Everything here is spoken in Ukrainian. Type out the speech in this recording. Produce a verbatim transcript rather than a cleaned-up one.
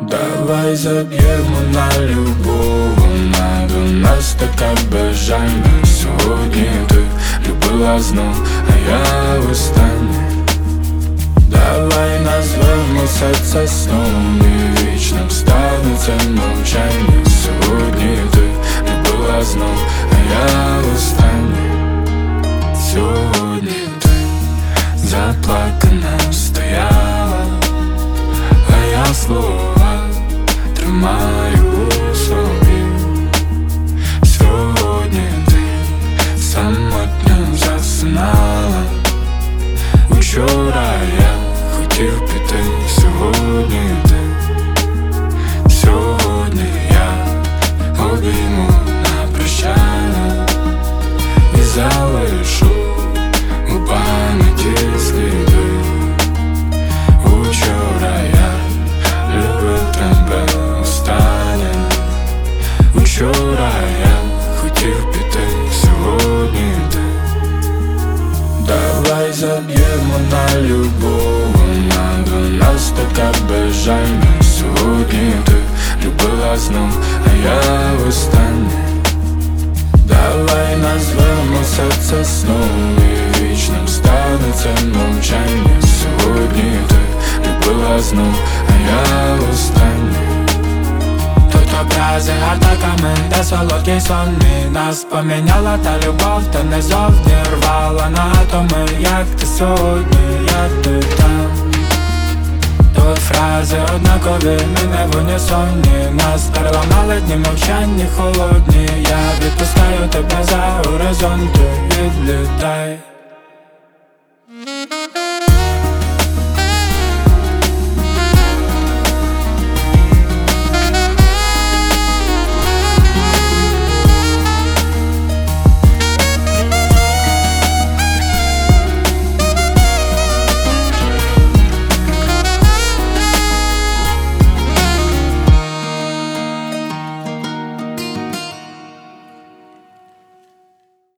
Давай заб'ємо на любов, вона до нас така бажальна. Сьогодні ти любила знов, а я востаннє. Давай назвемо все це сном, і вічним стане це мовчання. Сьогодні ти любила знов, а я востаннє. Сьогодні ти заплакана стояла, а я слова тримаю у собі. Сьогодні ти самотньо засинала. Учора я хотів піти, сьогодні ти. Сьогодні я обійму на прощання і залишу у пам'яті сліди. Учора я любив тебе останнє. Учора я хотів піти, сьогодні ти. Давай заб'ємо на любов, вона до нас така безжальна. Сьогодні ти любила знов, а я востаннє. Давай назвемо все це сном, і вічним стане це мовчання. Сьогодні ти любила знов, а я востаннє. Тут образи атаками, де солодкий сон мій. Нас поміняла та любов, та не зовні рвала на атоми. Як ти сьогодні, як ти там? Тут фрази однакові, ми не в унісоні. Нас переламали дні мовчанні холодні. Я відпускаю тебе за горизонти, відлітай.